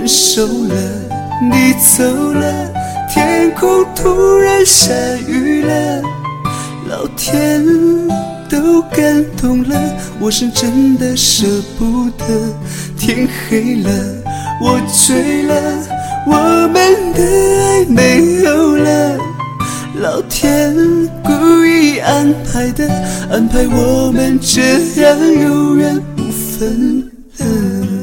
分手了，你走了，天空突然下雨了，老天都感动了，我是真的舍不得。天黑了，我醉了，我们的爱没有了，老天故意安排的，安排我们这样有缘无分了。